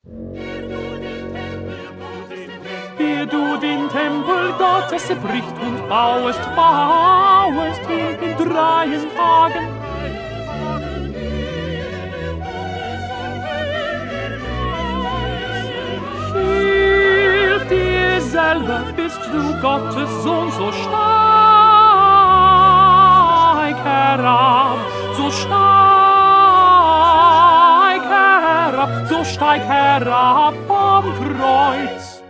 Ehe du den Tempel Gottes bricht und bauest ihn in 3 Tagen. Hilf dir selber, bist du Gottes Sohn, so steig herab, so steig herab vom Kreuz.